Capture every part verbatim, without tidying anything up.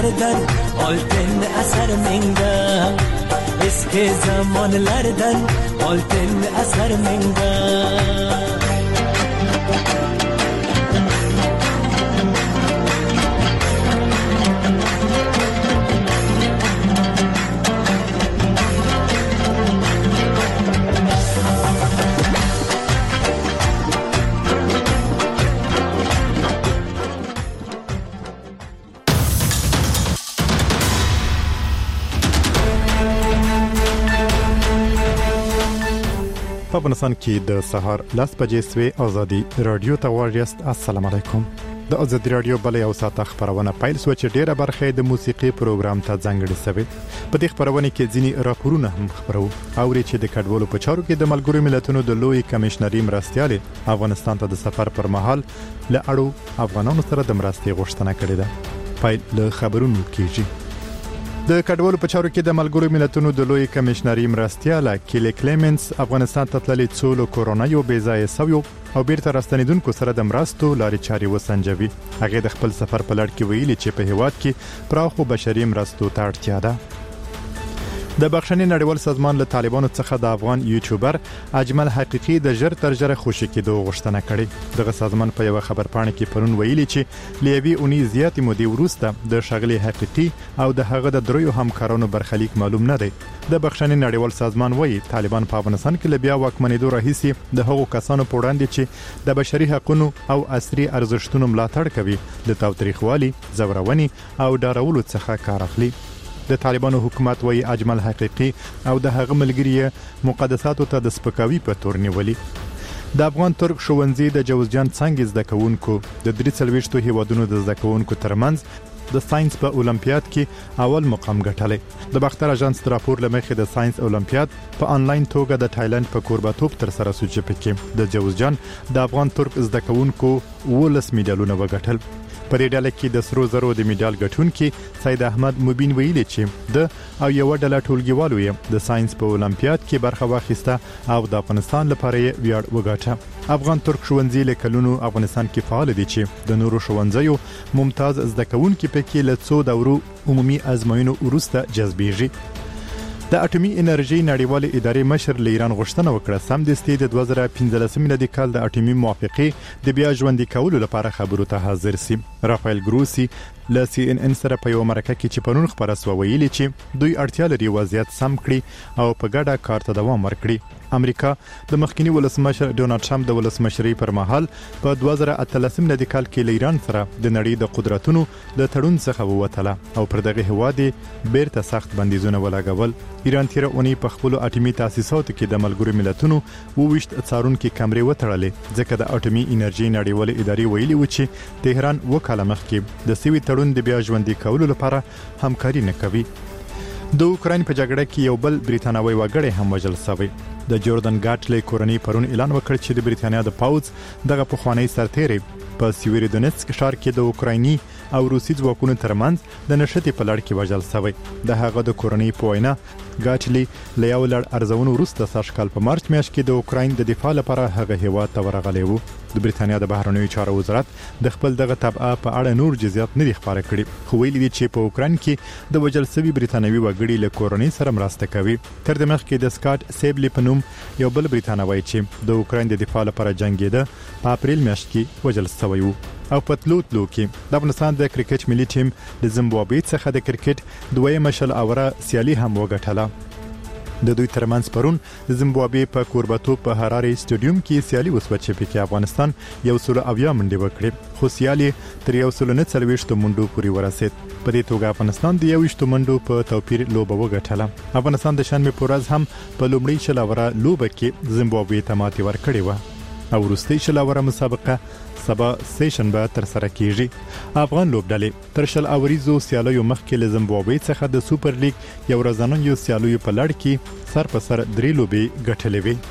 altın eser mende eski zamanlardan altın eser mende په افغانستان کې د سهار لاس بجې سوي ازادي رادیو ته وایاست. السلام علیکم. د ازادي رادیو بل یو ساعت خبرونه پیل سو چې ډیره برخه د موسیقي پروګرام ته ځانګړې شوی. په دې خبرونه کې ځینی راپورونه هم خبرو او چې د کډوالو په چارو کې د ملګرو ملتونو د لوی کمشنري مرستياله افغانستان ته د سفر پر مهال له اړو افغانانو سره د مرستي غوښتنه کړې ده. پیل له خبرونو کېږي. د کډوالو په چارو کې د ملګرو ملتونو د لوی کمشنري مرستياله کیلی کلیمنس افغانستان ته تللي څولو کورونا یو بې ځای سویو او بیرته راستنیدونکو سره د مرستو لارې چارې وسنجوي. هغه د خپل سفر په لړ کې ویلي چې په هیواد کې پراخو بشري مرستو ته اړتیا ده. د بخښنې نړیوال سازمان له طالبانو څخه د افغان یوټیوبر اجمل حقیقي د ژر تر ژره خوشی کېدو غوښتنه کړې. دغه سازمان په یو خبرپاڼه کې پرون ویلي چې لیوي اونۍ زیاتې مودې وروسته د شغلي حقیقي او د هغه د دریو همکارانو برخلیک معلوم نه دی. د بخښنې نړیوال سازمان وایي طالبان په افغانستان کې ل بیا واکمنېدو راهیسي د هغو کسانو په وړاندې چې د بشري حقوقو او عصري ارزښتونو ملاتړ کوي د تاوتریخوالي، زورونې او ډارولو څخه کار اخلي. د طالبانو حکومت وایي اجمل حقیقي او د هغه ملګری مقدساتو ته د سپکاوي په تور نیولي. د افغان ترک ښوونځي د جوزجان څنګه زده کوونکو د درې څلويشتو هیوادونو د زده کوونکو ترمنځ د ساينس په اولمپیاد کې اول مقام ګټلی. د باختر اژانس راپور لمخې د ساينس اولمپیاد په انلاین توګه د تایلند په کورباتوب تر سره شو چې پکې د جوزجان د افغان ترک زده کوونکو ولس میډالونه وګټل. په دې ډله کې د سرو زرو د میډال ګټونکي سید احمد مبین ویلي چې د او یو ډله ټولګیوالو یې د ساينس په اولمپیاد کې برخه واخیسته او د افغانستان لپاره یې ویاړ وګاټه. افغان ترک ښوونځي له کلونو افغانستان کې فعال دي چې د نورو ښوونځیو ممتاز زده کوونکي پکې له څو دورو عمومي ازموینو وروسته جذبېږي. د اټومي انرژي نړیوال ادارې مشر له ایران غوښتنه وکړه سم دستي د دوه زره پنځلسم میلادي کال د اټومي موافقه د بیا ژوندۍ کولو لپاره خبرو ته حاضر سي. رافایل ګروسی له سی ان ان سره په یو مرکه کې چې پرون خبره سو ویلي چې دوی اړتیا لري وضعیت سم کړي او په ګډه کار ته دوام ورکړي. امریکا د مخکنی ولسمشر ډونالد ټرمپ د ولسمشرۍ پر مهال په دوه زره اتلسم میلادي کال کې له ایران سره د نړۍ د قدرتونو د تړون څخه ووتله او پر دغه هواد بیرته سخت بندیزونه ولګول. ایران تیر اونۍ په خپل اټومي تاسیساتو کې د ملګرو ملتونو وویشت څارونکو کمرې وتړلې ځکه د اټومي انرژي نړیوال ادارې ویلي و چې تهران وکاله مخکې د سوي تړون د بیا ژوندۍ کولو لپاره همکاري نه کوي. د اوکراین په جګړه کې یو بل بریتانوي وګړی هم وژل شوی. د جوردن ګاټلې کورنۍ پرون اعلان وکړ چې د بریتانیا د پاوز دغه پخوانی سرتیری په سیویرودونیتسک ښار کې د اوکرایني او روسي ځواکونو ترمنځ د نشټې په لړ کې وژل شوی. د هغه د کورنۍ په وینا ګاټلې له یو لړ ارزونو وروسته سږ کال په مارچ میاشت کې د اوکراین د دفاع لپاره هغه هیواد ته ورغلی و. د بریتانیا د بهرنیو چارو وزارت د خپل دغه تبعه په اړه نور جزئیات نه خبره کړي خو ویلي دي چې په اوکراین کې د وژل شوی بریتانوي وګړي له کورنۍ سره مرسته کوي. تر دې مخکې د سکاټ سیبلی په نوم یو بل بریتانوي چې د اوکراین د دفاع لپاره جنگیده په اپریل میاشت کې وژل شوی و. او په تلو تلو کې د افغانستان د کرکټ ملي ټیم د زیمبابوې څخه د کرکټ دویمه شل اوره سیالي هم وګټله. د دوی ترمنځ پرون د زیمبابوې په کورباتوب په هراري سټیډیوم کې سیالي وسوه چې پکې افغانستان یو سل اویا منډې وکړې خو سیالي تر یو سل نه څلوېښت منډو پورې ورسید. په دې توګه افغانستان د یو ویشت منډو په توپیر لوبه وګټله. افغانستان د شنبه په ورځ هم په لومړي شل اوره لوبه کې زیمبابوې ته ماتې ورکړې و او وروستۍ شل اوره مسابقه سبا سیشن به تر سره کیږي. افغان لوبډلې تر شل اوریزو سیالیو مخکې له زیمبابوې څخه د سوپر لیګ یو ورځنیو سیالیو په لړ کې سر په سر درې لوبې ګټلې وې.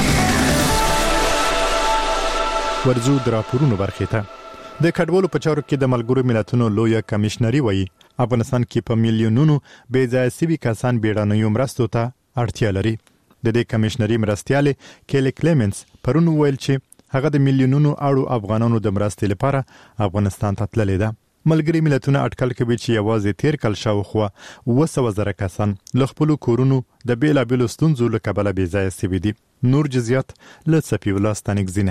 ورځو د راپورونو برخې ته د کډوالو په چارو کې د ملګرو ملتونو لوی کمشنري وایي افغانستان کې په میلیونونو بې ځایه سوي کسان بیړنیو مرستو ته اړتیا لري. د دې کمشنري مرستياله کیلی کلیمنس پرون ویل چې هغه د میلیونونو اړو افغانانو د مرستې لپاره افغانستان ته تللی ده. ملګری ملتونه اټکل کوي چې یوازې تیر کال شاوخوا اوه سوه زره کسان له خپلو کورونو د بیلابیلو ستونزو له کبله بې ځایه سوي دي. نور جزئیات له صفي الله ستانکزینه.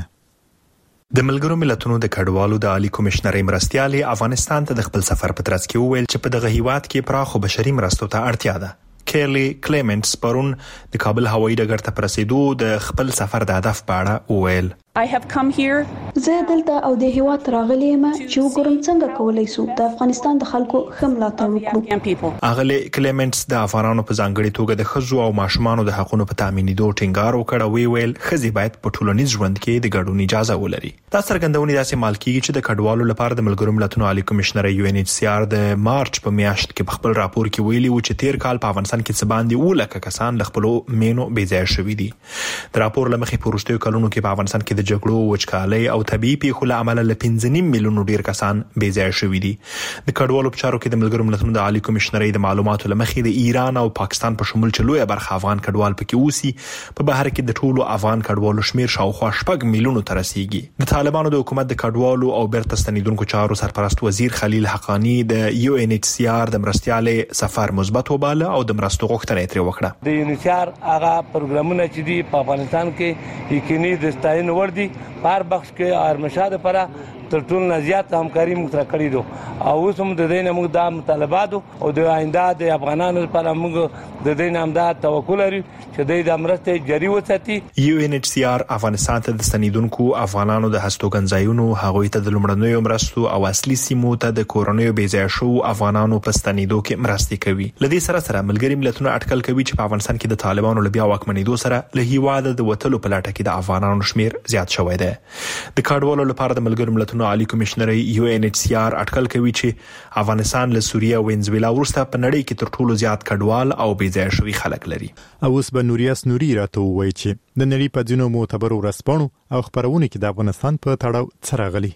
د ملګرو ملتونو د کډوالو د عالی کمشنرۍ مرستیالې افغانستان ته د خپل سفر په ترڅ کې وویل چې په دغه هیواد کې پراخو بشري مرستو ته اړتیا ده. کیلی کلیمنټس پرون د کابل هوایي ډګر ته رسیدو د خپل سفر د هدف په اړه وویل. I have come here زه دلته او د هیواد راغلی یم چې وګورم څنګه کولای شو د افغانستان د خلکو خملاته وکړو. اغلی کلیمنټس د افغانانو په ځانګړي توګه د ښځو او ماشومانو د حقوقو په تامینېدو ټینګار وکړ او ویل ښځې باید په ټولنیز ژوند کې د ګډون اجازه ولري. دا څرګندونه داسې مال کیږي چې د کډوالو لپاره د ملګرو ملتونو عالی کمشنرۍ یو ان ایچ سی آر د مارچ په میاشت کې په خپل راپور کې ویلي و چې تیر کال په افغانستان کې څه باندې اووه لکه کسان له خپلو مینو بې ځایه شوي دي. د راپور له مخې په وروستیو کلونو کې په افغانستان کې د جګړو وچکالۍ او طبيعي پیښو له امله له پنځه نیم میلیونو ډیر کسان بې ځایه شوي دي. د کډوالو په چارو کې د ملګرو ملتونو د عالی کمشنرۍ د معلوماتو له مخې د ایران او پاکستان په شمول چې لویه برخه افغان کډوال پکې اوسي په بهر کې د ټولو افغان کډوالو شمیر شاوخوا شپږ میلیونو ته رسیږي. د طالبانو د حکومت د کډوالو او بیرته ستنیدونکو چارو سرپرست وزیر خلیل حقانی د یو ان ایچ سی آر د مرستیالې سفر مثبت وباله او د مرستو غوښتنه ترې وکړه. د یو ان ایچ سی آر هغه پروګرامونه چې دی په افغانستان کې یقیني د ستاینې وړ دي. هر بخش کې ارمشاد لپاره تر ټولو نه زیات همکاري موږ سره کړې ده او اوس هم د دې نه موږ د مطالبات او د آینده د افغانانو لپاره موږ د دې نه هم د توکل لري چې د مرستې جاری وساتي. یو ان ایچ سی آر افغانستان ته د ستنیدونکو افغانانو د هستوګنځایونو هغوی ته د لومړنیو مرستو او اصلي سیمو ته د کورونیو بې ځایه شوو افغانانو په ستنیدو کې مرستې کوي. لدې سره سره ملګري ملتونه اټکل کوي چې په افغانستان کې د طالبانو له بیا واکمنېدو سره له هیواده د وټلو په لټه کې د افغانانو شمیر زیات شوی دی. د کډوالو لپاره د ملګرو ملتونو عالی کمشنرۍ یو ان ایچ سی آر اټکل کوي چې افغانستان له سوریه او وینزویلا وروسته په نړۍ کې تر ټولو زیات کډوال او بې ځایه شوي خلک لري. اوس به نوریاس نوري راته وایي چې د نړۍ په ځینو معتبرو ورځپاڼو او خبرونو کې د افغانستان په تړاو څه راغلي.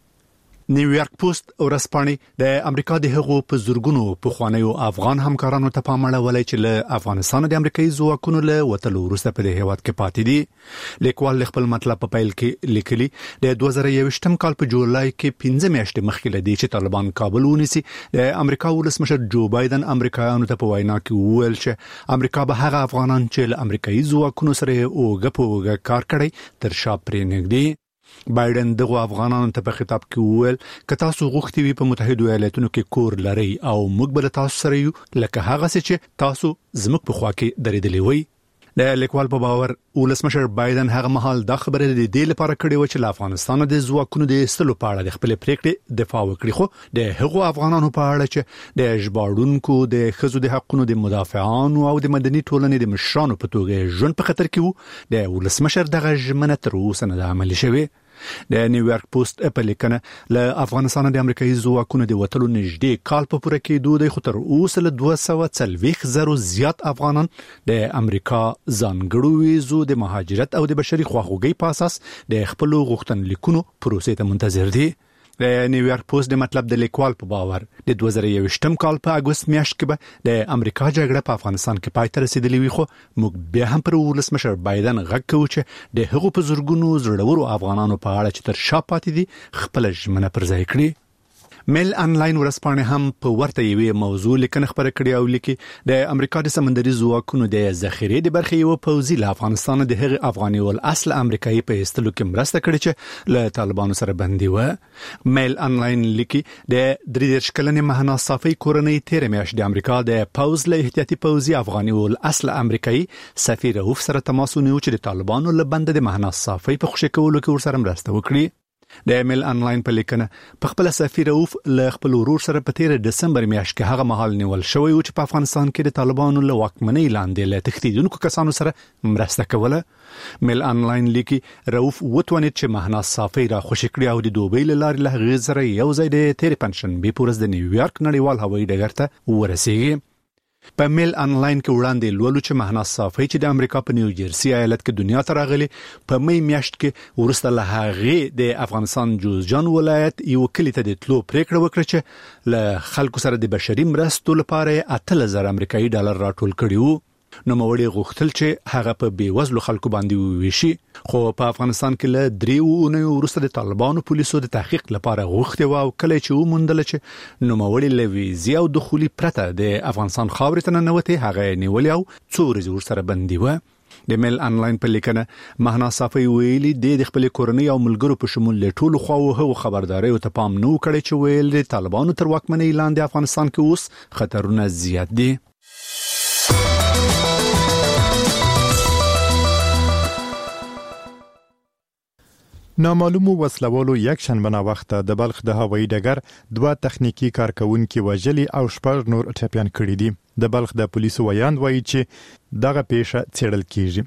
نیویارک پوسټ ورځپاڼې د امریکا د هغو په زورګونو په خوانیو افغان همکارانو ته پام اړولای چې له افغانستان د امریکایي ځواکونو له وټلو وروسته په دې هیواد کې پاتې دي. لیکوال خپل مطلب په پیل کې لیکلي د دوه زره یوویشتم کال په جولای کې پنځه میاشتې مخکې لدی چې طالبان کابل ونیسي د امریکا ولسمشر جو بایدن امریکایانو ته په وینا کې وویل چې امریکا به هغه افغانان چې له امریکایي ځواکونو سره اوږه په اوږه کار کړی تر شا پرې نږدې. بایدن دغه افغانانو ته په خطاب کې وویل که تاسو غوښتي وي په متحده ایالاتونو کې کور لري او موږ به تاسو سره یو لکه هغه څه چې تاسو زموږ په خوا کې درېدلی وي. د لیکوال په باور ولسمشر بایدن هغه مهال دا خبره د دې لپاره کړې و چې افغانستان د ځواکونو د استلو په اړه د خپل پریکړې دفاع وکړي خو د هغو افغانانو په اړه چې د ژباړونکو د ښځو د حقوقو د مدافعانو او د مدني ټولنې د مشرانو په توګه ژوند په خطر کې وو د ولسمشر دغه ژمنه تر اوسه نه عملي شوې. د نیویارک پوسټ په لیکنه له افغانستان د امریکایي ځواکونو د وټلو نږدې کال په پوره کېدو د خطر اوسه له دوه سوه څلوېښت زره زیات افغانان د امریکا ځانګړو ویزو د مهاجرت او د بشري خواخوږۍ په اساس د خپل غوښتنلیکونو پروسې ته منتظر دي. د نیویارک پوسټ د مطلب د لیکوال په باور د دوه زره یوویشتم کال په اگست میاشت کې به د امریکا جګړه په افغانستان کې پای ته رسیدلې وي خو موږ بیا هم پر ولسمشر بایدن غږ کوو چې د هغو په زورګونو زړورو افغانانو په اړه چې تر شا پاتې دي خپل ژمنه پر ځای کړي. میل انلاین ورځپاڼه هم په ورته یوې موضوع لیکنه خبره کړې او لیکي د امریکا د سمندري ځواکونو د ذخیرې د برخې یو پوځي له افغانستان د هغه افغاني ول اصل امریکایي په استلو کې مرسته کړې چې له طالبانو سره بندي و. میل انلاین لیکي د درې دېرش کلنې مهناز صافي کورنۍ تیر میاشت د امریکا د پوز له احتیاطي پوځي افغاني ول اصل امریکایي سفیر رؤف سره تماس ونیو چې د طالبانو له بند د مهناز صافي په خوشی کولو کې ورسره مرسته وکړي. د میل انلاین په لیکنه په خپل سفیر رؤف له خپل ورور سره په تیر دسمبر میاشت کې هغه مهال نیول شوی و چې په افغانستان کې د طالبانو له واکمنۍ لاندې له تښتیدونکو کسانو سره مرسته کوله. میل انلاین لیکي رؤف وتوانید چې مهناز صافي را خوشی کړي او د دوبۍ له لارې له هغې سره یو ځای د تیر پنځشنبې په ورځ د نیویارک نړیوال هوایي ډګر ته ورسیږي. په میل انلاین کې وړاندې لولو چې مهناز صافي چې د امریکا په نیو جرسي ایالت کې دنیا ته راغلي په مې میاشت کې ورسته له هغې د افغانستان جوزجان ولایت یو کلی ته د تلو پریکړه وکړه چې له خلکو سره د بشري مرستو لپاره اتلس زره امریکایي ډالر راټول کړي وو. نو موړي غوښتل چې هغه په بیوزلو خلکو باندې وویشي، خو په افغانستان کې له درې اونیو وروسته د طالبانو پولیسو د تحقیق لپاره غوښتي و او کله چې وموندل چې نو موړي له ویزې او دخولي پرته د افغانستان خاورې ته ننوتې، هغه نیولې او څو ورځې ورسره بندي و. د میل انلاین په لیکنه مهنا صافي ویلي د خپل کورنۍ او ملګرو په شمول له ټولو خواو هغه خبرداري او ته پام نو کړی چې ویل د طالبانو تر واکمنۍ لاندې افغانستان کې اوس خطرونه زیات دي. نامعلومو وسلوالو یک شنبه نا وخت د بلخ د هوایي ډګر دوه تخنیکی کارکونکو وژلي او شپږ نور ټپيان کړي دي. د بلخ د پولیسو ویاند وایي چې دغه پیښه څېړل کیږي.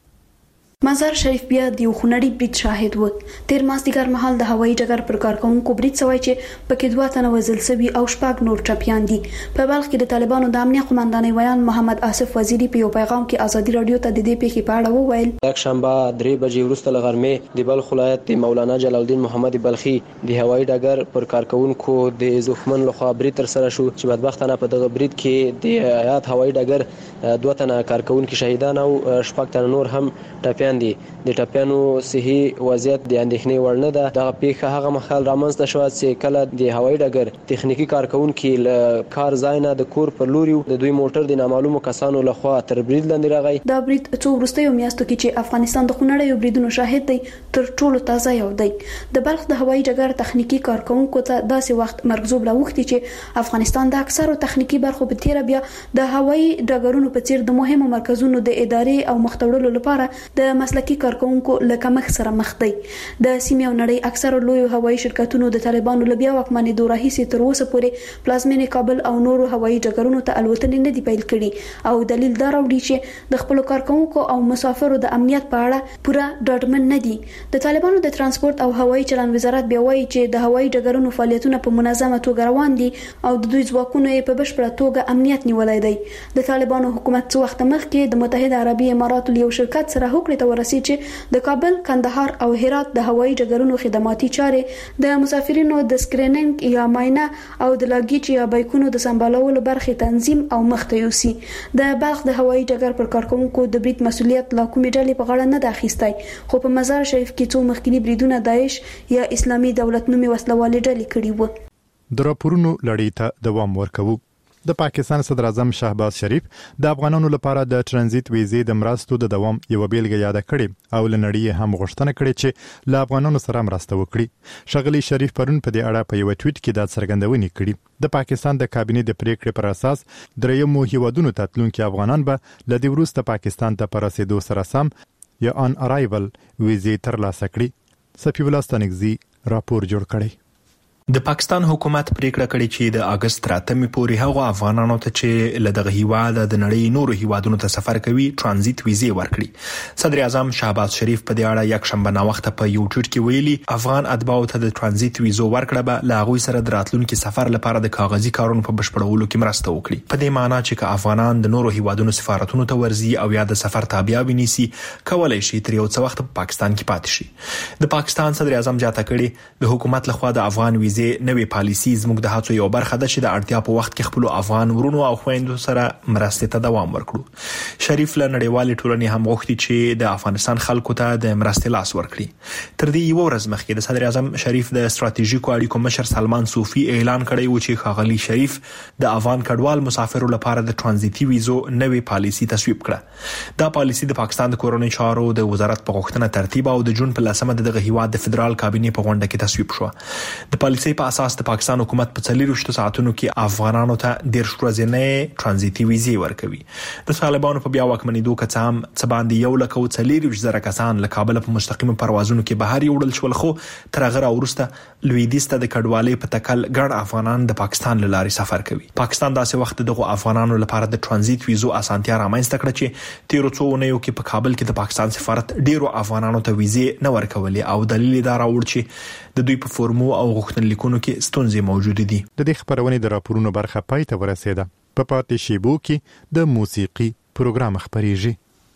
مزار شریف بیا د یو خونړي برید شاهد و. تیر مازدیګر مهال د هوایي ډګر پر کارکونکو برید شوی چې پکې دوه تنه وژل شوي او شپږ نور ټپيان دي. په بلخ کې د طالبانو د امنیت قومندانۍ ویان محمد آصف وزیری په یو پیغام کې ازادي رادیو ته د دې پیښې په اړه وویل. یک شنبه درې بجې وروسته له غرمې د بلخ ولایت د مولانا جلال الدین محمد بلخي د هوایي ډګر پر کارکونکو د ازوخمن لخوا برید تر سره شو چې بدبختانه په دغه برید کې د آیات هوایي ډګر دوه تنه کارکونکو شهیدان او شپږ تنه نور هم ټپيان دي. د ټپيانو صحي وضعیت د اندېښنې وړ نه ده. دغه پیښه هغه مخال رامنځته شوه چې کله د هوایي ډګر تخنیکی کارکونکو له کار ځای نه د کور پر لوري د دوی موټر د نامعلومو کسانو لخوا تر برید لاندې راغی. دا برید څو وروستیو میاشتو کې چې افغانستان د خونړیو بریدونو شاهد دی تر ټولو تازه یو دی. د بلخ د هوایي ډګر تخنیکی کارکونکو ته داسې وخت مرغزوب راوختی چې افغانستان د اکثرو تخنیکی برخو په تیر بیا د هوایي ډګرونو په څیر د مهمو مرکزونو د ادارې او مختړلو لپاره د مسلکي کارکونکو لکه مخ سره مخ دی. د سیمې او نړۍ اکثره لوی هوایي شرکتونو د طالبانو لبیا واکمنې دوه راهیسې تر اوسه پورې پلازمینې کابل او نورو هوایي ډګرونو ته الوتنې نه دی پیل کړي او دلیل دا راوړي چې د خپل کارکونکو او مسافرو د امنیت په اړه پوره ډاډمن نه دي. د طالبانو د ترانسپورت او هوایي چلن وزارت بیا وایي چې د هوایي ډګرونو فعالیتونه په منظمه توګه روان دي او د دوی ځواکونو په بشپړه توګه امنیت نیولای دی. د طالبانو حکومت څو وخت مخکې د متحده عربي اماراتو یو شرکت سره هوکړه ته ورسید چې د کابل، کندهار او هرات د هوایي ډګرونو خدماتي چارې د مسافرینو د سکرینینګ یا معاینه او د لاګیج یا بایکونو د سمبالولو برخه تنظیم او مخته یوسي. د بلخ د هوایي ډګر پر کارکونکو د برید مسولیت لا کومې ډلې په غاړه نه اخیستی، خو په مزار شریف کې څو مخکنی بریدونه داعش یا اسلامي دولت نومي وسلوالې ډلې کړي وو. د راپورونو لړۍ ته دوام ورکوو. د پاکستان صدر اعظم شهباز شریف د افغانانو لپاره د ترانزیت ویزې د مرستو د دوام یو بیلګه یاد کړې او لنړی هم غوښتنه کړې چې له افغانانو سره مرسته وکړي. شغلی شریف پرون په دې اړه په یو ټویټ کې دا څرګندونه کړې. د پاکستان د کابینې د پریکړې پر اساس درېیمو هیوادونو ته تلونکي افغانان به له دې وروسته پاکستان ته پر رسیدو سره سم یا ان ارایول ویزې ترلاسه کړي. صفی الله ستانګزی راپور جوړ کړی. د پاکستان حکومت پریکړه کړې چې د اگست راتمې پورې هغه افغانانو ته چې له دغه هیواد د نړۍ نورو هیوادونو ته سفر کوي ترانزیت ویزې ورکړي. صدر اعظم شهباز شریف په دې اړه یک شنبه نا وخت په یو ټویټ کې ویلي افغان اتباعو ته د ترانزیت ویزو ورکړه به له هغوی سره د راتلونکي سفر لپاره د کاغذي کارونو په بشپړولو کې مرسته وکړي. په دې معنی چې که افغانان د نورو هیوادونو سفارتونو ته ورځي او یا د سفر تابع ونیسي کولای شي تر یو څه وخت په پاکستان کې پاتې شي. د پاکستان صدر اعظم جاته کړي د حکومت لخوا د افغان ویزې نوې پالیسي زموږ د هڅو یو برخه ده چې د اړتیا په وخت کې خپل افغان ورونو او خويندو سره مرستې ته دوام ورکړو. شریف له نړیوالې ټولنې هم غوښتي چې د افغانستان خلکو ته د مرستې لاس ورکړي. تر دې یو ورځ مخکې د صدر اعظم شریف د ستراتیژیکو اړیکو مشر سلمان صوفي اعلان کړی و چې ښاغلي شریف د افغان کډوال مسافرو لپاره د ترانزیتي ویزو نوې پالیسي تصویب کړه. دا پالیسي د پاکستان د کورنۍ چارو د وزارت په غوښتنه ترتیب او د جون په لسمه دغه هیواد د فدرال کابینې په غونډه کې تصویب شو. د پالیسي په اساس د پاکستان حکومت په څلوېښت ساعتونو کې افغانانو ته ډېر ورځې ترانزیتي ویزې ورکوي. د طالبانو په بیا واکمنېدو کې څام څه باندې یو لک او څلوېښت زره کسان له کابل په مستقیم پروازونو کې بهر یوړل شول، خو تر هغه وروسته لویدیځ ته د کډوالۍ په تکل ګڼ افغانان د پاکستان له لارې سفر کوي. پاکستان داسې وخت دغه افغانانو لپاره د ترانزیت ویزو اسانتیا رامنځته کړه چې تیرو څو اونیو کې په کابل کې د پاکستان سفارت ډیرو افغانانو ته ویزې نه ورکولې او دلیل دا راوړ چې د دوی په فورمو او غوښتنلیکونو کې ستونزې موجود دي. د دې خبرونې د راپورونو برخه پای ته ورسېده. په پاتې شیبو کې د موسیقي پروګرام خبريږي.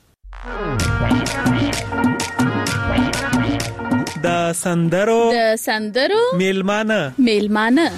د سندرو د سندرو میلمانه میلمانه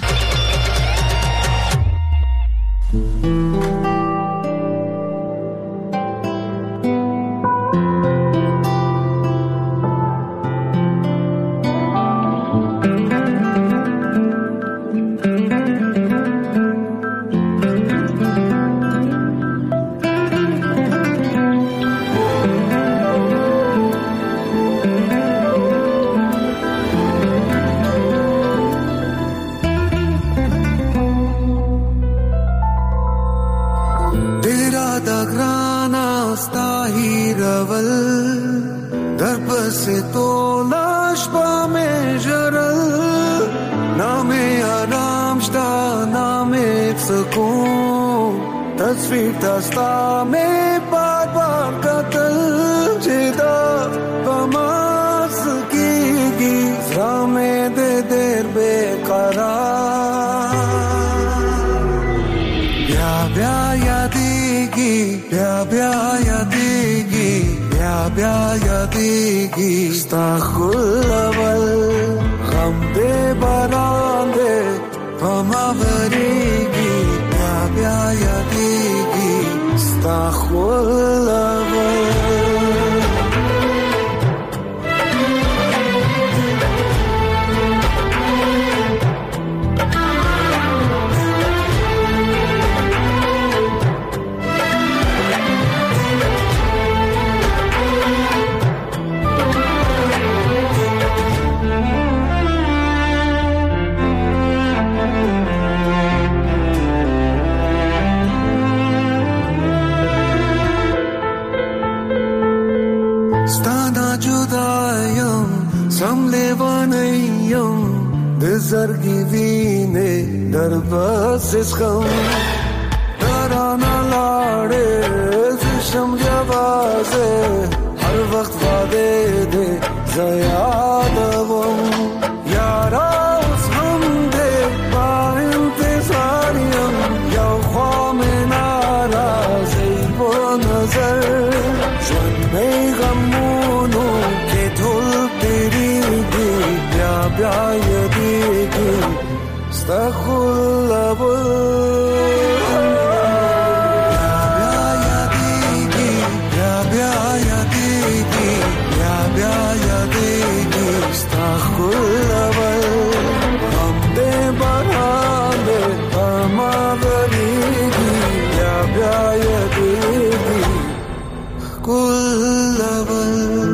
زیاده ګرانا ستا هیرول در پسې تولاش با مې ژړل نامې آرام شته نامې سکون تصویر تستا مې بار بار قتل چې دا پماس کېږي زړه مې دې دیر بېقرار بیا بیا یادېږي بیا بیا یادېږي بیا بیا یادېږي ستا ښکلول غم دې باران دې په ما ورېږي بیا بیا یادېږي ستا ښکلول سم لیوانیم دزرگی وینه در بس اسخم درانا لاړې زشم جوازه هر وخت واده دې زیادوم یارا اوس هم دې با انتظاریم یو خوا مې ناراضي په نظر ژوند مې غمونو کې ټول بیا یادېږي ستا ښکلول بیا یادېږي بیا بیا یادېږي بیا بیا یادېږي ستا ښکلول غم دې باران دې په ما ورېږي بیا بیا یادېږي ښکلول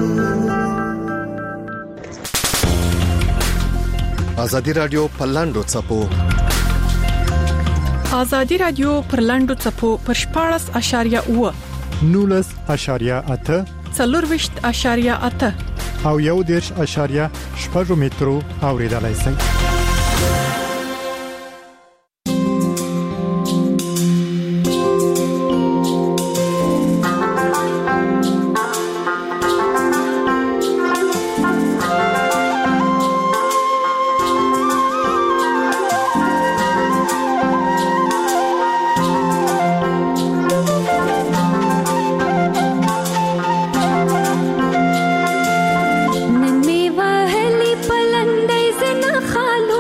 ازادي رادیو په لاندو چپو ازادي رادیو پر لاندو چپو پر شپاړس اشاریه اوه نولس اشاریه اته څلورويشت اشاریه اته او یو دیرش اشاریه شپږ مترو اوریدلای شئ نن می وهلی پلندای زنه خالو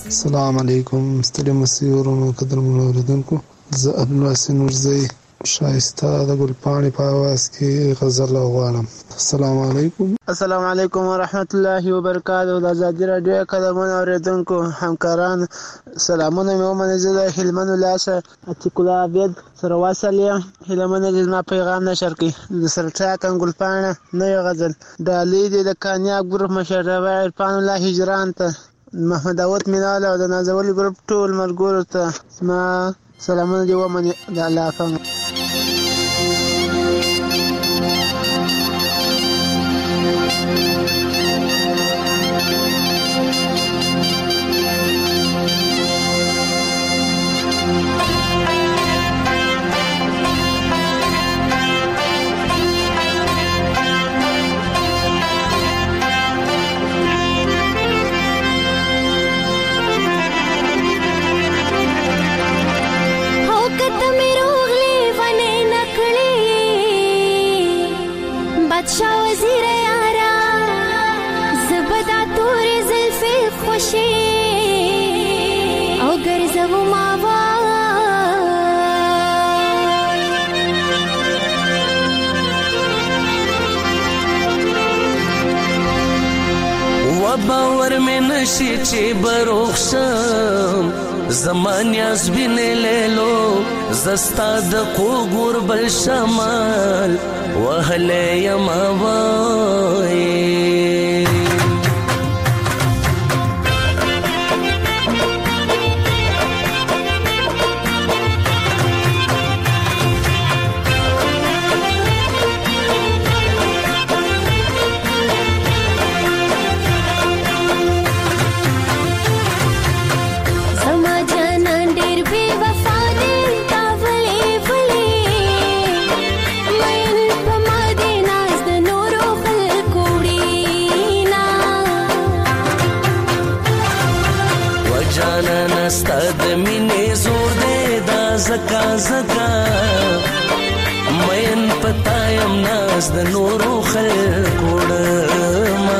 السلام علیکم ستړي مسیورونو قدرمنو اوریدونکو زه عبدالواسع نورزی شایسته د ګلپاڼې په اواز کې غزل غواړم. السلام علیکم. السلام علیکم ورحمت الله وبرکاته. د ازادي رادیو قدرمنو اوریدونکو همکاران سلامونه مې ومنئ. زه د هلمند ولایت عتیق الله عبید سره واصل یم. هیله دې زما پیغام نشر کړي. د سرټاکن ګلپاڼه نوې غزل ډالۍ دې د کامیاب ګروپ مشر عرفان الله هجران ته، محمد داود مینال او د نازولي ګروپ ټول ملګرو ته زما سلامونه دې ومنئ. د الله حافظ. बादशाह वजीर यारा ज़बदा तोरे ज़ुल्फ़े खुशी और गर्ज़व मावा وباور में नशी चे बरोखशम زمانیاز بینه لیلو زستا د قوګور بل شمال وهله یما وای استاد مینه زور دے دا زکا زکا مین پتایم ناز د نورو خلق وړما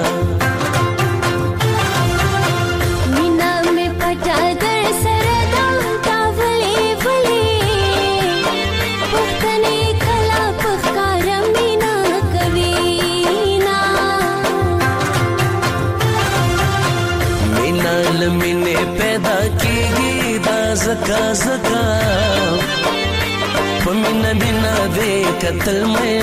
مینا می پټا در سره دا تاولې ولې پختنې کلا پخکار مینا کوي نا مینا لمنه پیدا کیږي دا زکا زکا پمنا بنا دې قتل مین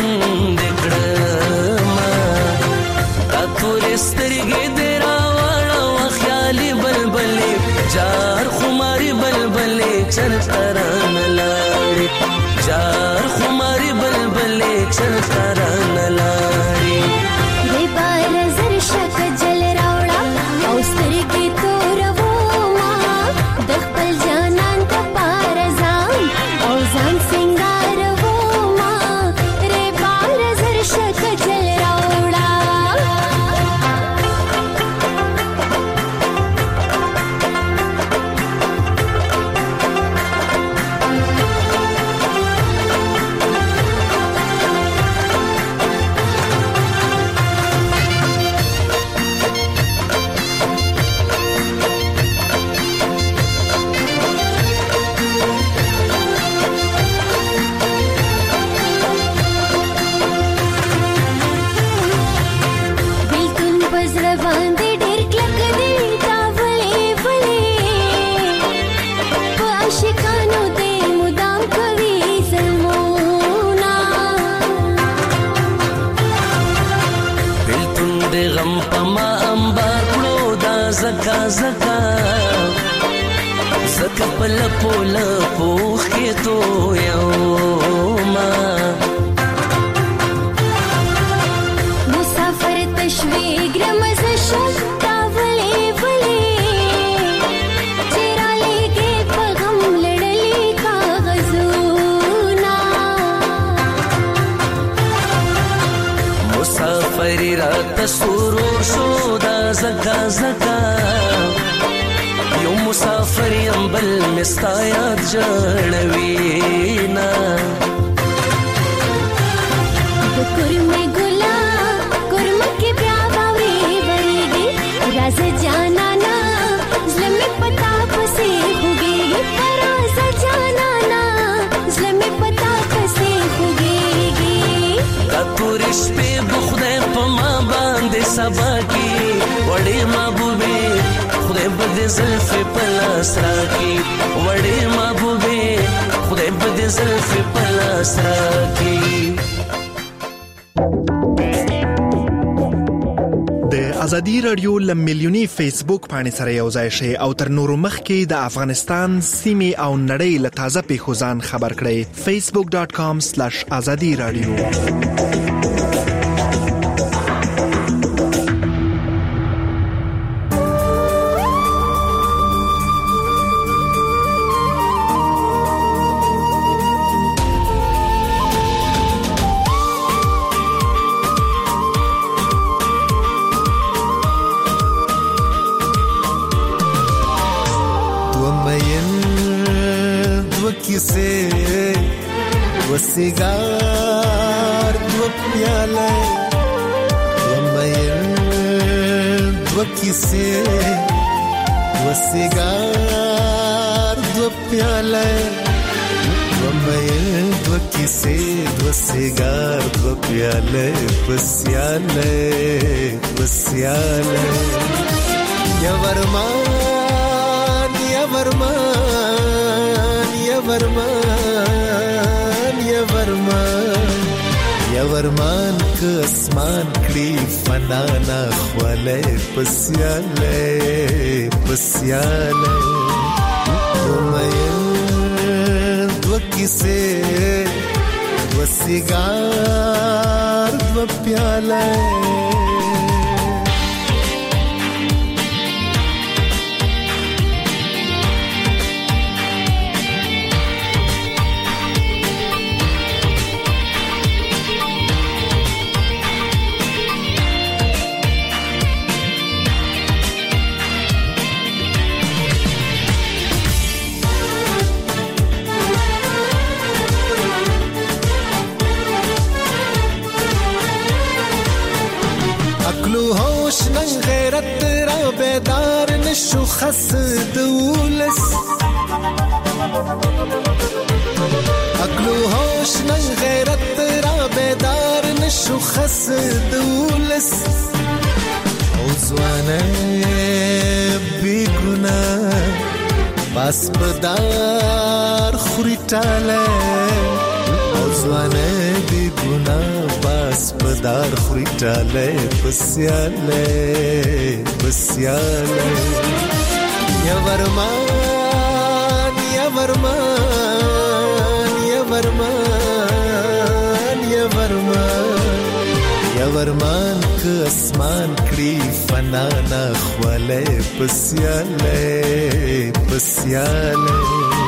دکړما تا تورې سترګې دې راوړا و خیالي بلبلې جار خماري بلبلې چر تران لاړې جار خماري بلبلې چر تران لاړې دې بار زر شک جل راوړا او سترګې تور زکا زکا زکا پل پول پوخ کی تو یوما مسافر تشویق رمز شد تاولی ولی چرا لے کے پغم لڑلی کاغذونا مسافری رات سرور شو دا زکا زکا یو مسافر یم بل مستا یاد جړوینا د کورمه ګلا کورمه کې بیا باوري وریږي راز جانا نا ظلم سبا کی وړې محبوبې خدای په دې زلفې په لاس راکړي وړې محبوبې خدای په دې زلفې په لاس راکړي. د ازادي رادیو لم میلیونی فیسبوک باندې سره یو ځای شي او تر نورو مخکې د افغانستان سیمې او نړۍ له تازه پیښو ځان خبر کړئ. facebook dot com slash azadi radio. وسیګار دو پیاله ومیر دو کیسه وسیګار دو پیاله ومیر دو کیسه وسیګار دو پیاله پسیاله پسیاله یا ورمان یا ورمان یا ورمان یا ورمان یا ورمان که اسمان کړي فنا نه خواله پسیاله پسیاله ومیر دو کیسه وسیګار دو پیاله بیدار نشو خس دولس عقل و هوش نن غیرت را بیدار نشو خس دولس او زوانه بی گناه باس بدار خوری تاله او زوانه بی گناه باس بدار خوری تاله پسیاله پسیاله یا ورمان یا ورمان یا ورمان یا ورمان یا ورمان که اسمان کړي فنا نه خواله پسیاله پسیاله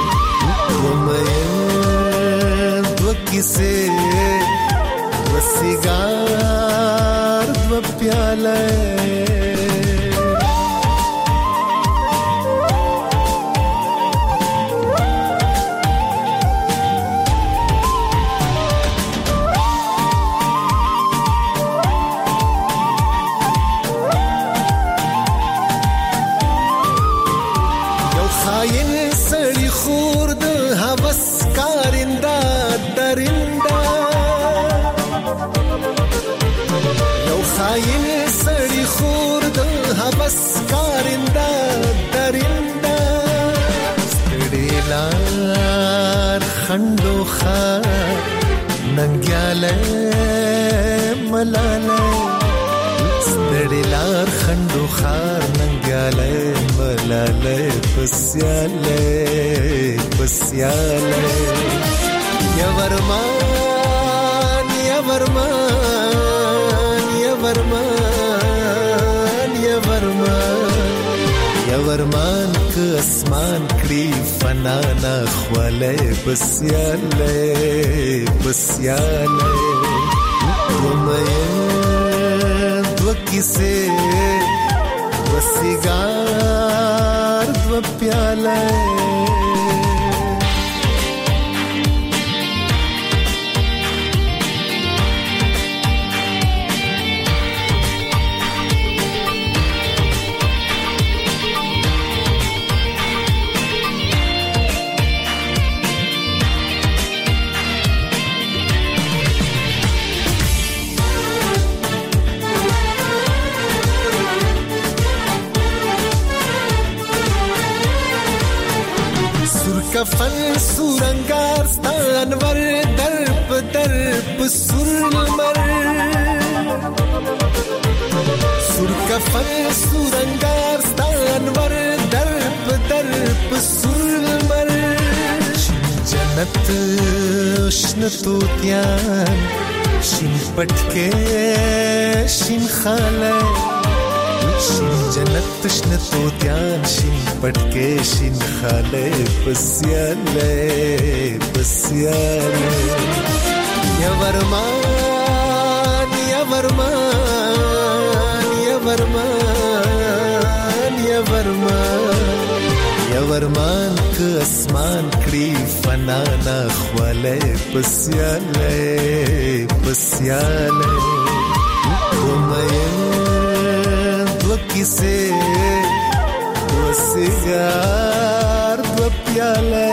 ومیر دو کیسه وسیګار دو پیاله خندو خار ننګیاله ملاله ستړي لار خندو خار ننګیاله ملاله پسیاله پسیاله یا ورمان یا ورمان یا ورمان یا ورمان یا ورمان که اسمان کړي فنا نه خواله پسیاله پسیاله ومیر دو کیسه وسیګار دو پیاله کفن سورنګار ستا انور در په در په سور لمر سور کفن سورنګار ستا انور در په در په سور لمر جنت شن توتیان شین پټکې شین خاله شین جنت شن توتیان شین پټکې شین خاله پسیاله پسیاله یا ورمان یا ورمان یا ورمان یا ورمان یا ورمان که اسمان کړي فنا نه خواله پسیاله پسیاله کیسه دو سیگار دو پیاله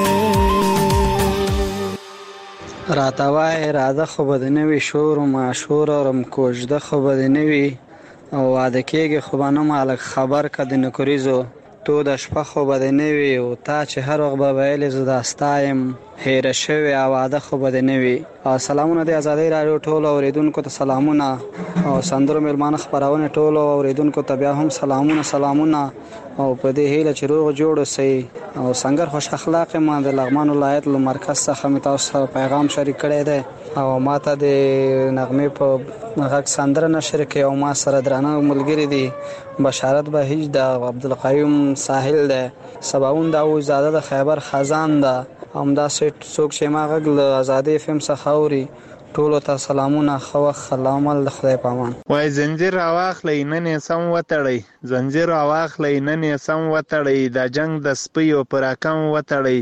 راتوای راده خو بده نوی شور و معشور رم کوجده خو بده نوی او واده کېږي خو به نه مالک خبر که د نکریزو تو د شپه خو به د نه وي او تا چې هر وخت به ویلې زه دا ستا یم هیره شوې او واده خو به د نه وي. سلامونه د ازادۍ راډیو ټولو اورېدونکو ته سلامونه او سندرو میلمانه خپرونې ټولو اورېدونکو ته بیا هم سلامونه سلامونه او په دې هیله چې روغ جوړ اوسئ او څنګه خوش اخلاق ما د لغمان ولایت له مرکز څخه مې تاسو سره پیغام شریک کړی دی او ماته د نغمې په غږ سندره نشر کې او ما سره درانه ملګری دي بشارت به هیڅ د عبدالقیوم ساحل ده سباون داو زاده د خیبر خزان ده همدا سټ څوک چې ما غږ له آزادۍ فلم څخه اوري ټولو ته سلامونه خو خلامل د خدای پامان. وای زنجیر واخلې نن سم وتړی زنجیر واخلې نن سم وتړی د جنگ د سپیو پر کم وتړی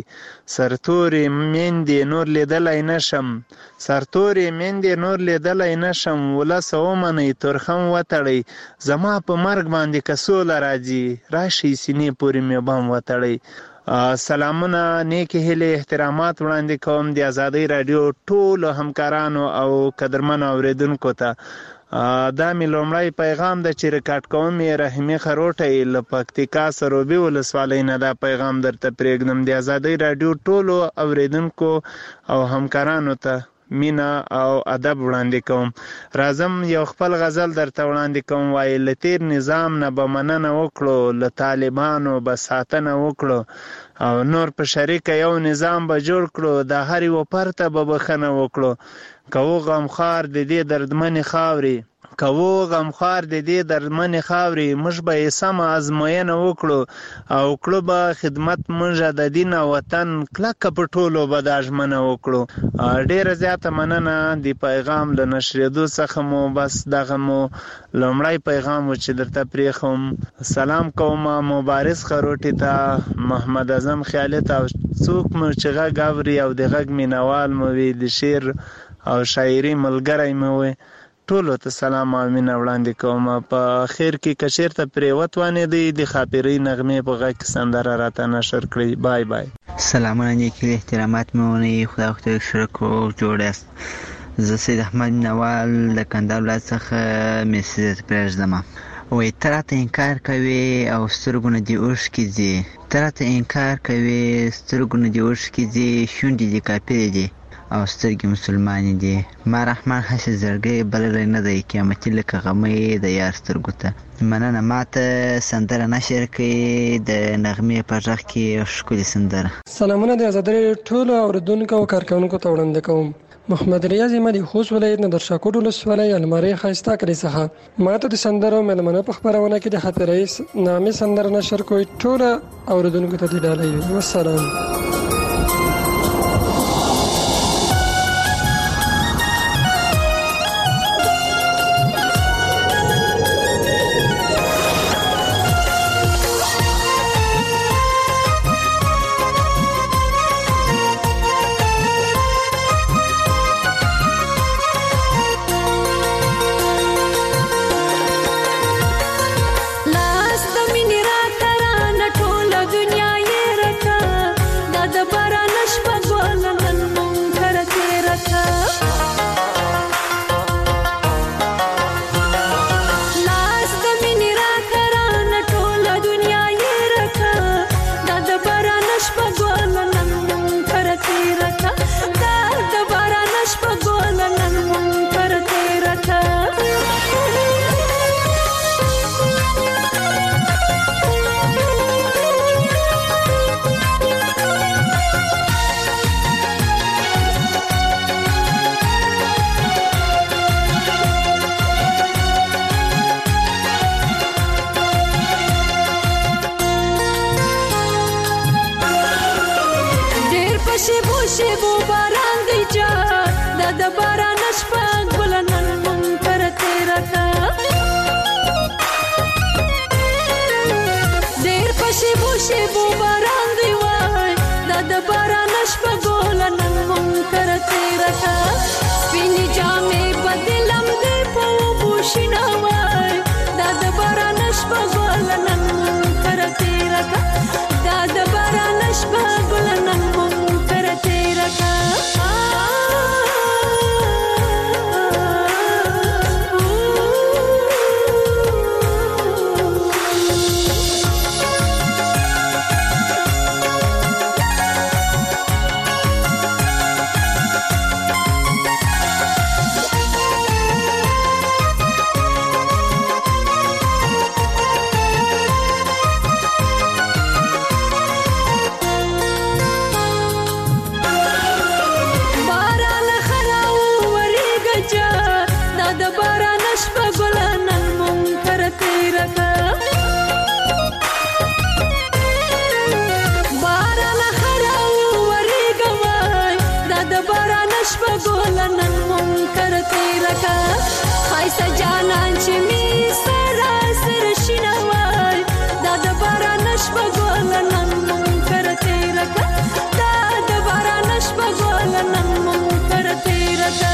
سرتوري مندې نور لیدلای نشم سرتوري مندې نور لیدلای نشم ولسو منې ترخم وتړی زما په مرګ باندې کسول راځي راشي سینې پورې مې بام وتړی. سلامونه نیک هیله احترامات وړاندې کوم د ازادۍ رادیو ټول همکارانو او قدرمن اوریدونکو ته. دا مې لومړی پیغام د چې ریکارډ کوم یې رحیمي خروټی له پکتیکا سروبي ولسوالۍ نه دا پیغام درته پرېږدم د ازادۍ رادیو ټولو اوریدونکو او همکارانو ته مینا او ادب وړاندې کوم. راځم یو خپل غزل درته وړاندې کوم. وایي له تیر نظام نه به مننه وکړو له طالبانو به ساتنه وکړو او نور په شریکه یو نظام به جوړ کړو د هر یو پرته به بخښنه وکړو کوو غمخوار د دې دردمنې خاورې کوو غمخوار د دې دردمنې خاورې موږ به یې سمه ازموینه وکړو او کړو به خدمت موږ د دین او وطن کلکه په ټولو به دا ژمنه وکړو. ډېره زیاته مننه د پیغام له نشرېدو څخه مو بس دغه مو لومړی پیغام و چې درته پرېښوم. سلام کوم مبارز خروټي ته محمد اعظم خیالي ته څوک مو چې غږ اوري او د غږ مینوال مو وي د شعر او شاعري ملګری مو وي ټولو ته سلام او مینه وړاندې کوم. په خیر کې که چېرته پرېوت وانېدی د خاطرې نغمې په غږ کې سندره راته نشر کړئ. بای بای. سلامونه نیکې احترامات مې ونی خدای خدای شکر جوړ یاست. زه سید احمد نوال د کندهار ولایت څخه میسج پرېږدم. وایي ته راته انکار کوې او سترګو نه دې اوښکې ځي ته راته انکار کوې سترګو نه دې اوښکې ځي شونډې دې کافرې دي او سترګې مسلمانې دي ما رحمان هسې زړګی بللی نه دی قیامتي لکه غمی د یار سترګو ته. مننه ماته سندره نشر کوي د نغمې په غږ کې ښکلې سندره. سلامونه د ازادۍ ټولو اورېدونکو او کارکوونکو ته وړاندې کوم. محمد ریاض احمد خوست ولایت نه در شاکوټ ولسوالۍ المارۍ ښایسته کلي څخه ماته د سندرو میلمنه په خپرونه کې د خاطرې نامې سندره نشر کوي ټولو اورېدونکو ته دې ډالۍ وي. والسلام. دنیا یې رکا دا د باران شپه شیبو باران دی وای دا د باران شپه ګول نن مون کرته رکا سپینې جامې بدلم دې په بوشینا وای دا د باران شپه ګول نن مون کرته رکا دا د باران شپه ګول نن مون کرته رکا خایسته جانان چې می سره سره شینوای دا د باران شپه ګول نن مون کرته رکا دا د باران شپه ګول نن مون کرته رکا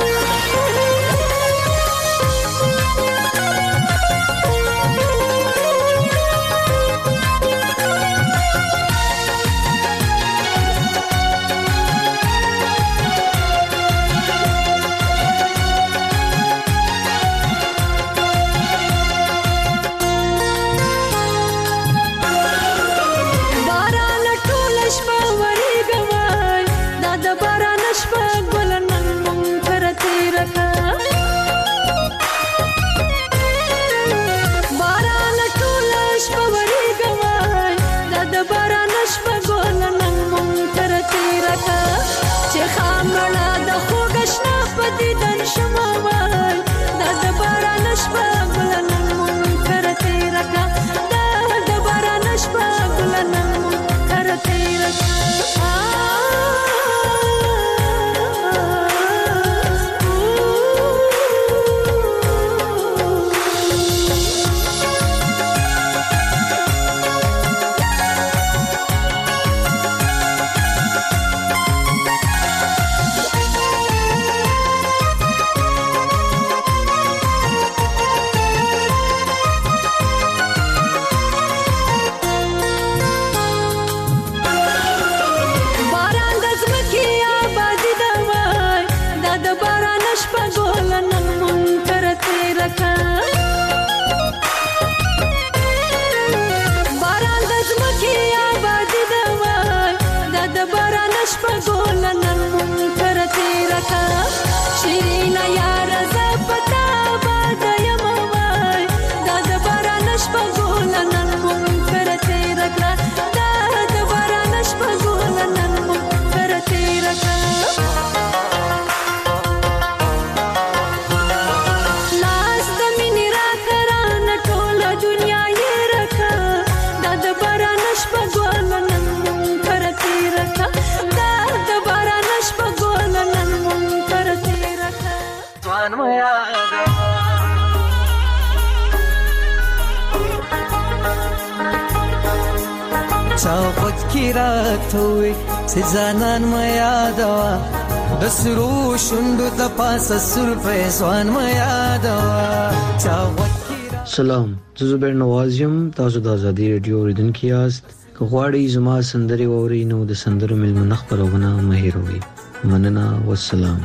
چاوت کی راتوي سزانان ما یادوا د سرو شوندو د پاسه سر پېسوان ما یادوا چاوت سلام زه زبیر نواز یم تاسو د ازادي رادیو اوریدونکو یاست که غواړئ زما سندرې واورئ نو د سندرو ملمنه خپرونه مه هېروئ مننه والسلام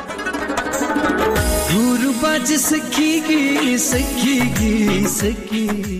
غربت سکیږي سکیږي سکیږي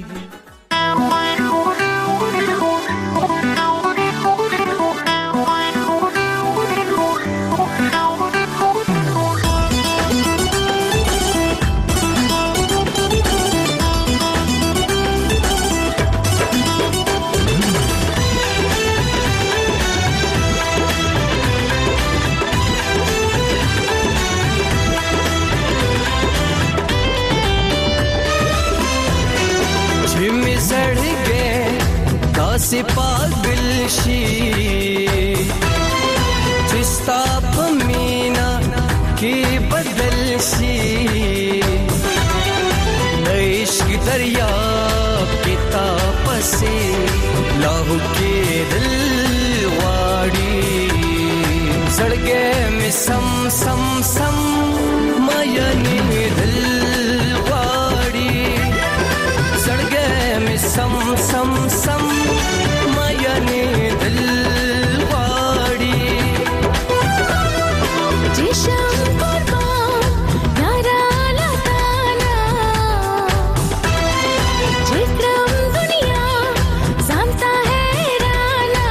से पागल शी चिस्ता पमीना के बदल शी इश्क दरिया के ताप से لاهو کې دل واړي زړګې مې سم سم سم مېنې دل واړي زړګې مې سم سم سم مېنې دل واړي جشن قربان نارا لتانا جکرم دنیا زانتا حیرانا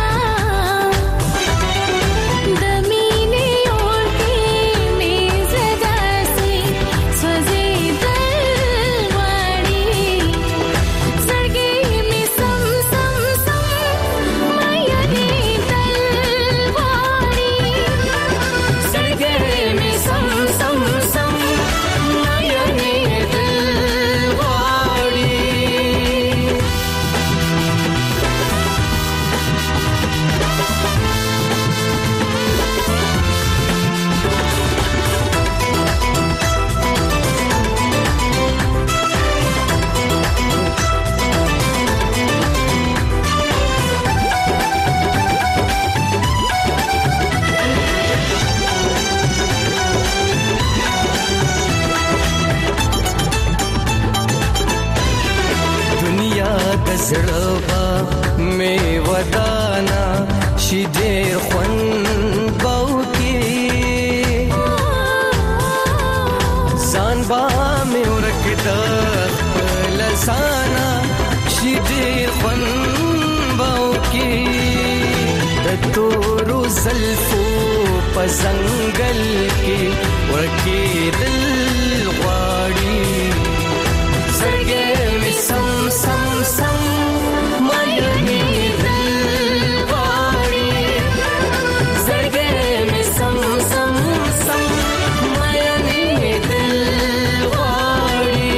دمینی اور کی میز داسی سوزی دلواری سرگی میں سم سم سم میانی دلواری زړګې مې سم سم سم مېنې دل واړي دنیا د زړه با مې ودانا شي ډېر خوند باو کې ځان با مې ورکړه لسانا شي ډېر خوند باو کې د تورو زلفو په ځنګل کې ورکې دل غواړي زړګې مې سم سم سم مېنې دل غواړي زړګې مې سم سم سم مېنې دل غواړي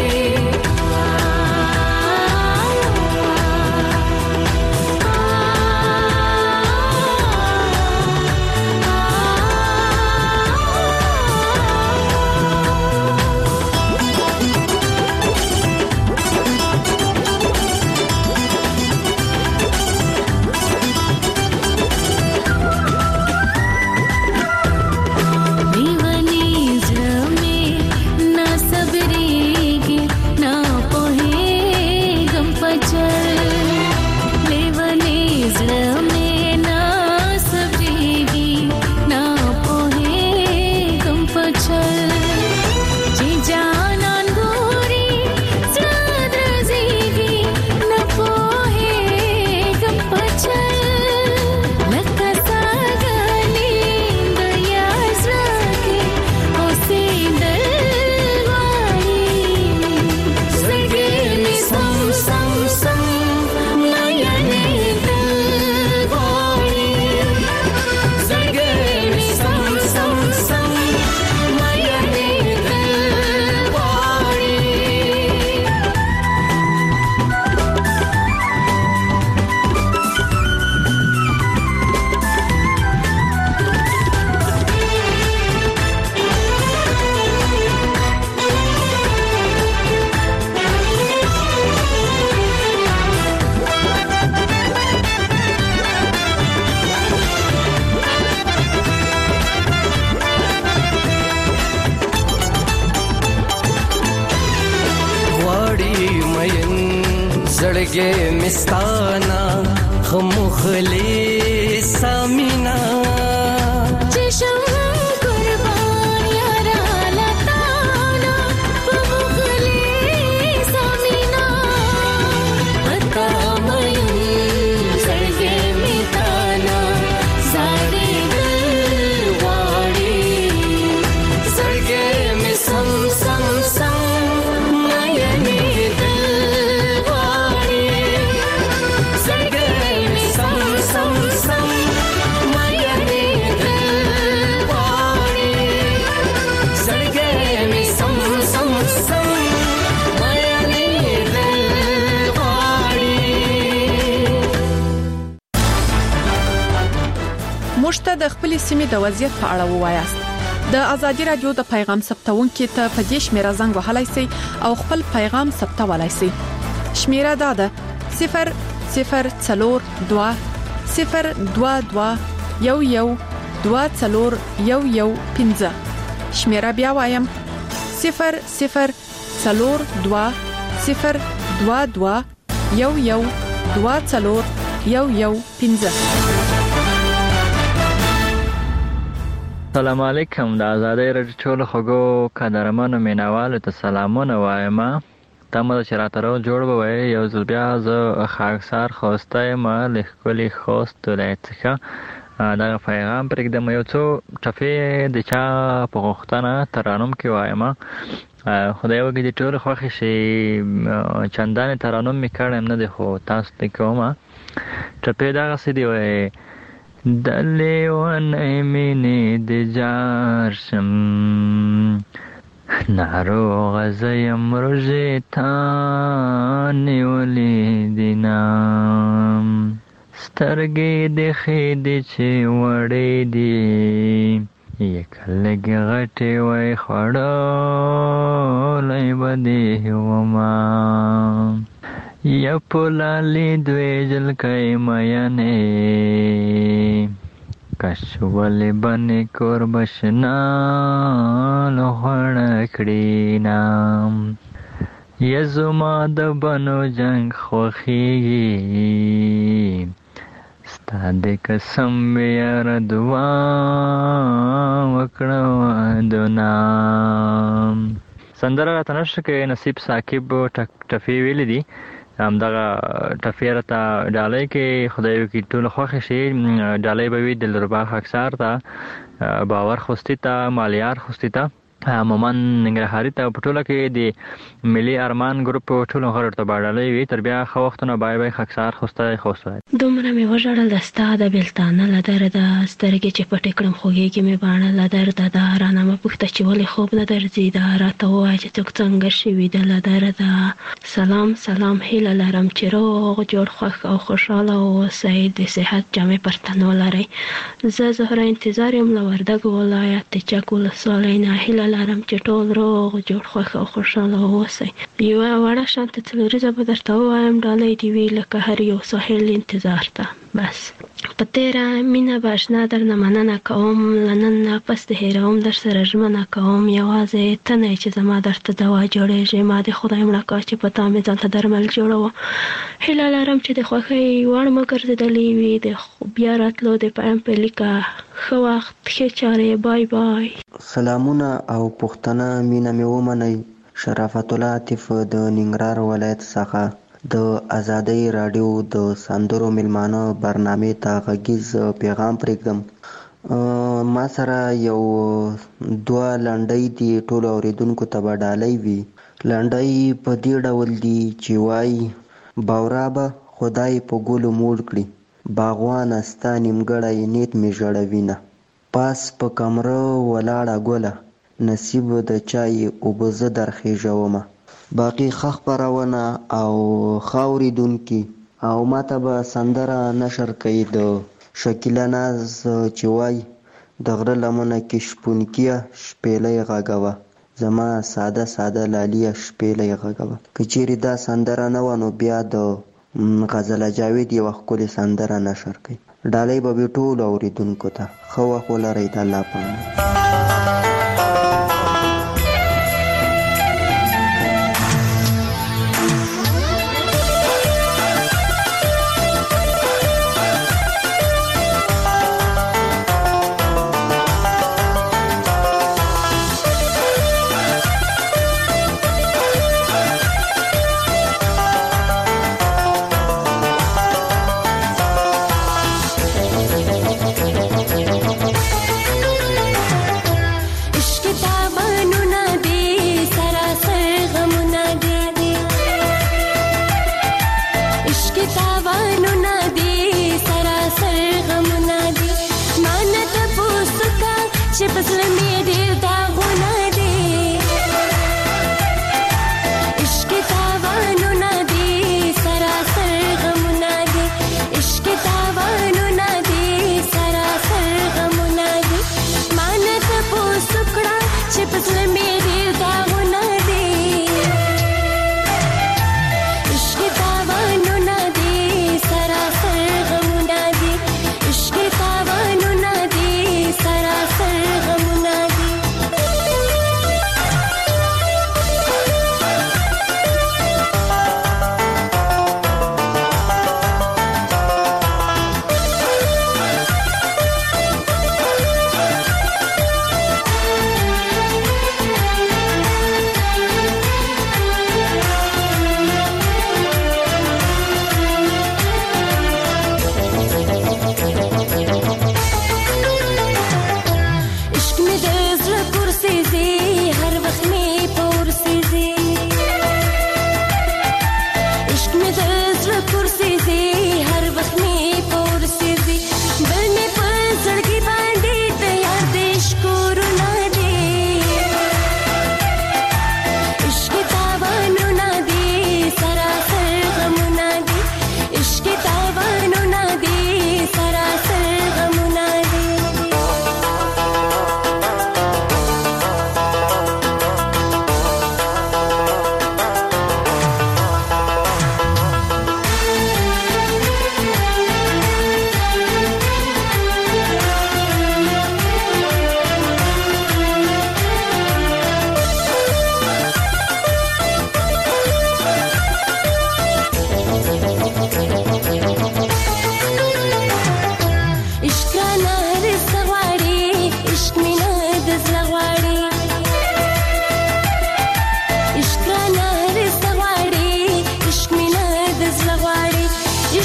دیوانی زړه نا صبرېږي نا پوهېږم په چل لیونی زړه مې نا صبرېږي نا پوهېږم په چل چې جانان ګوري زړه درزېږي نه پوهېږم په چل لکه ساګانې د یار زړه کې اوسېدل غواړي زړګې مې سم سم سم مېنې دل غواړي زړګې مې سم سم سم مېنې دل غواړي غواړي مین زړګې مستانا خمخلې سامینا چشم قربان یارا لتانا پمخلی سامینا پتا مین زړګې میتانا ساړې دل غواړي زړګې مې سم سم سم مېنې دل غواړي زړګې مې سم سم سم مېنې دل غواړي زړګې مې سم سم سم مېنې دل غواړي موږ ته د خپلې سیمې د وضعیت په اړه ووایاست. د ازادي رادیو د پیغام ثبتونکو ته په دې شمیره زنګ وهلای شئ او خپل پیغام ثبتولای شئ. شمیره دا ده صفر صفر څلور دوه صفر دوه دوه یو یو دوه څلور یو یو پنځه. شمیره بیا وایم صفر صفر څلور دوه صفر دوه دوه یو یو دوه څلور یو یو پنځه. سلام علیکم. د آزادۍ رادیو ټول خوږو قدرمنو مینوالو ته سلامونه وایم. تاسو چې راته راو جوړ وای یو ځل بیا زه خاکسار خوسته یم له ښکلي خوست ولایت څخه دا پیغام پرېږدم. یو څو ټپې د چا په غوښتنه ترانم کې وایم. خدای وکړي د ټول خوښې شي. چندانې ترانم مې کړی نه دی خو تاسو ته کوم. ټپې دغسې دی وایي د لیونۍ مینې د جار شم ناروغه زه یم روژې تا نیولې دینم سترګې د ښې دي چې وړې دي یک لږې غټې وای خوړلی به دې وما یا په لالې دوې جلکۍ مینې کش ولې بنې کور بشنا لغړه کړینا یا زما د بنو جنګ خوښیږي ستا د قسم یاره دعا وکړه ودونه. سندره راته نشته کې نصیب ثاقب ټپې ویلې دي. همدغه ټپې راته ډالۍ کې خدای وکړي ټول خوښې شي. ډالۍ به وي دلربا خاکسار ته، باور خوستي ته، مالیار خوستي ته، مومن ننګرهاري ته، په ټوله کې د ملي ارمان ګروپ ټولو غړو ته به ډالۍ وي. تر بیا ښه وختونه. بای بای خاکسار خوستی خوست. دومره مې وژړل د ستا د بېلتانه له درده سترګې چې پټې کړم خوږېږي مې باڼه له درده دا رانه مه پوښته چې ولې خوب نه درځي دا راته ووایه چې څوک څنګه شوي ده له درده. سلام سلام هیله لرم چې روغ جوړ خوښ او خوشحاله واوسئ د صحت جامې پر تن ولرئ. زه زهره انتظار یم له وردګو ولایت د چک ولسوالۍ نه. هیله لرم چې ټول روغ جوړ خوښ او خوشحاله واوسئ. یوه وړه شانته څلوریزه به درته ووایم ډالۍ دې وي لکه هر یو ساحل انتظار ته. بس په تیره مینه به اشنا درنه مننه کوم له نن نه پس د هېروم در سره ژمنه کوم. یوازې ته نه یې چې زما درته دوا جوړېږي. ما د خدای مړه کا چې په تا مې ځانته درمل جوړوه. هیله لرم چې د خوښۍ وړ مو ګرځېدلې وي. د بیا راتلو د پایم په لیکه ښه وخت ښې چارې. بای بای. سلامونه او پوښتنه مینه مې ومنئ. شرافت الله عاطف د ننګرهار ولایت څخه د آزادۍ راډیو د سندرو میلمانه برنامې ته غږیز پیغام پرېږدم. ما سره یو دوه لنډۍ دي ټولو اورېدونکو ته به ډالۍ وي. لنډۍ په دې ډول دي چې وایي باورابه خدای په ګلو موړ کړي باغوانه ستا نیمګړی نیت مې ژړوینه پاس په کمره ولاړه ګله نصیب د چای اوبه زه درخېژومه. باقي ښه خپرونه او ښه اورېدونکي او ماته به سندره نشر کوي د شکیله ناز چې وایي د غره لمنه کې شپونکیه شپېلۍ غږوه زما ساده ساده لالیه شپېلۍ غږوه. که چیرې دا سندره نه وه نو بیا د غزله جاوید یوه ښکلې سندره نشر کوي. ډالۍ به وي ټولو اورېدونکو ته. ښه وخت ولرئ. د الله په امان.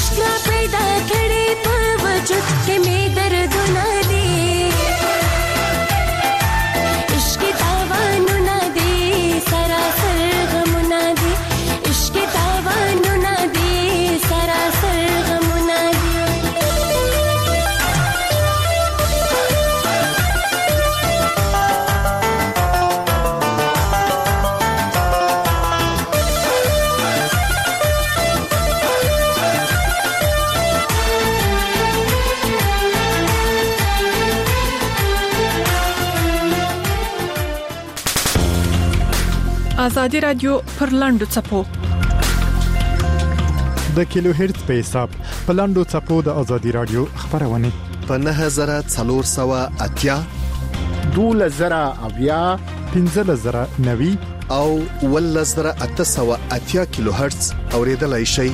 عشق را پیدا کړې په وجود کې مې دردونه دي عشق تاوانونه دي سراسر غمونه دي عشق تاوانونه دي سراسر غمونه دي ازادي رادیو پر لاندو چپو د کیلو هرتز په حساب په لاندو چپو د ازادي رادیو خبرونه په نه هزار څلور سوه اتیا دوله زره اویا پنځه زره نوي او ول زره اته سوه اتیا کیلو هرتز اوریدلای شي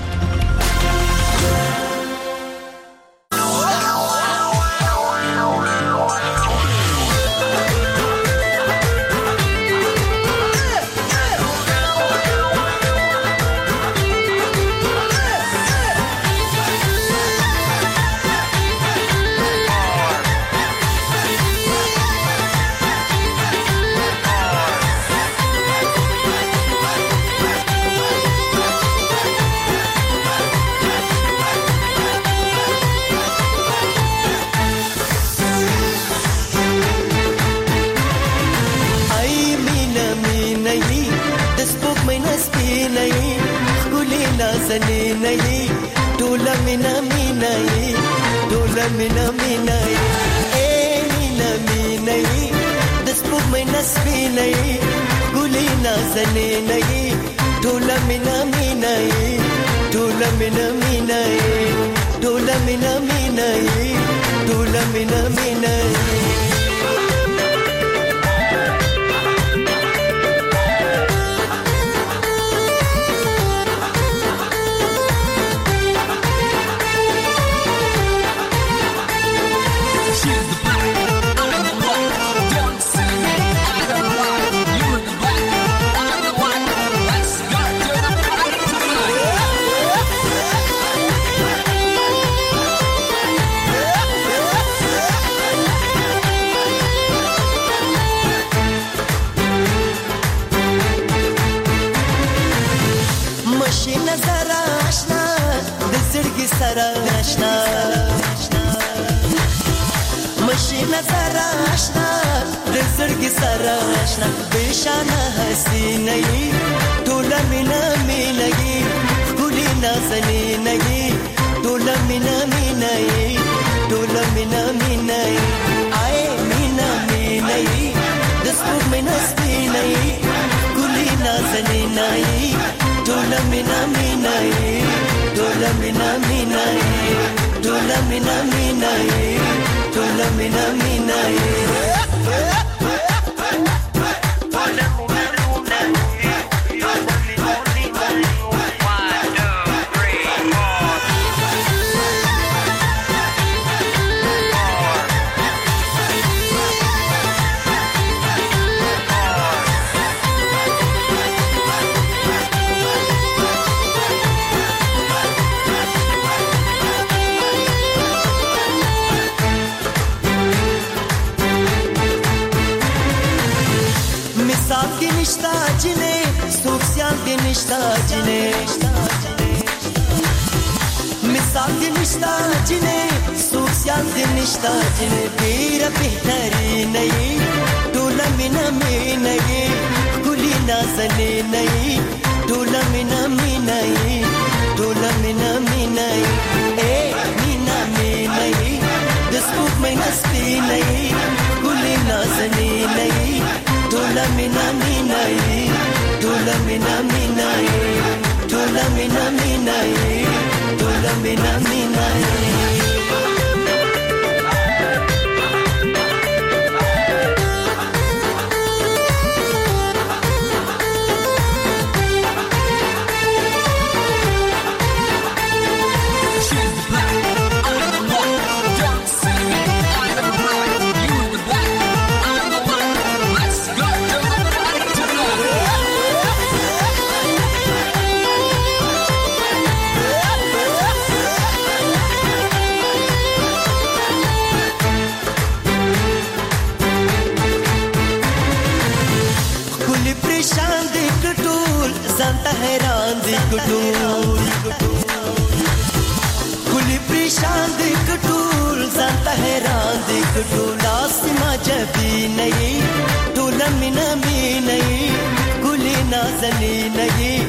حیران دی کټول کلی پریشان دی کټول ځان ته حیران دی کټول اسما جبی نه ټول مینا می نه کلی نازلی نه